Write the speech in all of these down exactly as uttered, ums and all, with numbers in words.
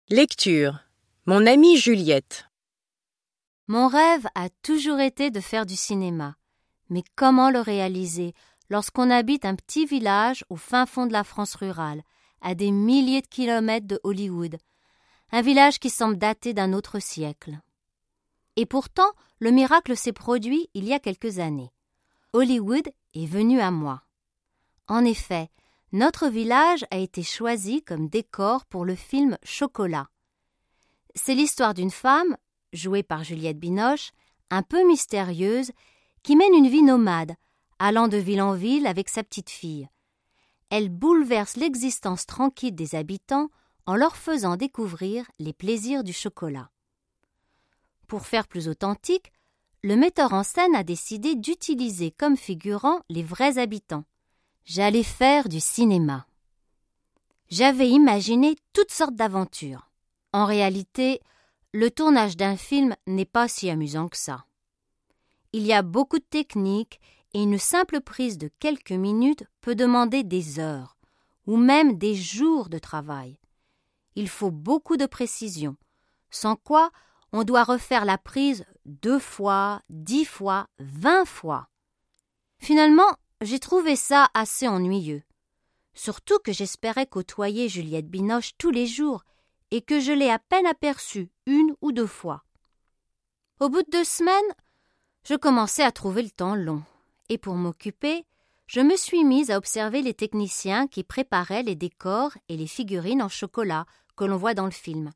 Lecture. Mon amie Juliette. Mon rêve a toujours été de faire du cinéma. Mais comment le réaliser lorsqu'on habite un petit village au fin fond de la France rurale, à des milliers de kilomètres de Hollywood, un village qui semble dater d'un autre siècle. Et pourtant, le miracle s'est produit il y a quelques années. Hollywood est venu à moi. En effet, notre village a été choisi comme décor pour le film Chocolat. C'est l'histoire d'une femme, jouée par Juliette Binoche, un peu mystérieuse, qui mène une vie nomade, allant de ville en ville avec sa petite fille. Elle bouleverse l'existence tranquille des habitants en leur faisant découvrir les plaisirs du chocolat. Pour faire plus authentique, le metteur en scène a décidé d'utiliser comme figurants les vrais habitants. J'allais faire du cinéma. J'avais imaginé toutes sortes d'aventures. En réalité, le tournage d'un film n'est pas si amusant que ça. Il y a beaucoup de techniques et une simple prise de quelques minutes peut demander des heures ou même des jours de travail. Il faut beaucoup de précision, sans quoi on doit refaire la prise deux fois, dix fois, vingt fois. Finalement, j'ai trouvé ça assez ennuyeux. Surtout que j'espérais côtoyer Juliette Binoche tous les jours et que je l'ai à peine aperçue une ou deux fois. Au bout de deux semaines, je commençais à trouver le temps long. Et pour m'occuper, je me suis mise à observer les techniciens qui préparaient les décors et les figurines en chocolat que l'on voit dans le film.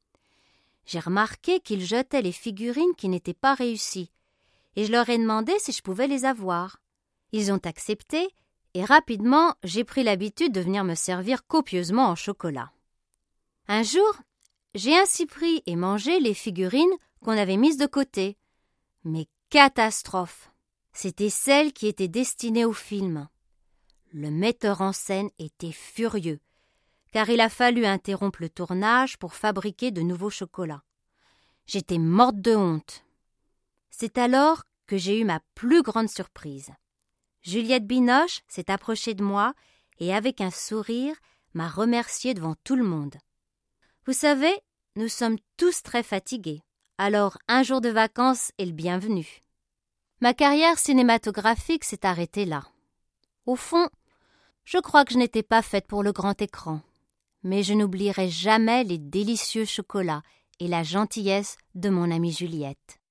J'ai remarqué qu'ils jetaient les figurines qui n'étaient pas réussies et je leur ai demandé si je pouvais les avoir. Ils ont accepté et rapidement, j'ai pris l'habitude de venir me servir copieusement en chocolat. Un jour, j'ai ainsi pris et mangé les figurines qu'on avait mises de côté. Mais catastrophe! C'étaient celles qui étaient destinées au film. Le metteur en scène était furieux, car il a fallu interrompre le tournage pour fabriquer de nouveaux chocolats. J'étais morte de honte. C'est alors que j'ai eu ma plus grande surprise. Juliette Binoche s'est approchée de moi et avec un sourire m'a remerciée devant tout le monde. Vous savez, nous sommes tous très fatigués, alors un jour de vacances est le bienvenu. Ma carrière cinématographique s'est arrêtée là. Au fond, je crois que je n'étais pas faite pour le grand écran, mais je n'oublierai jamais les délicieux chocolats et la gentillesse de mon amie Juliette.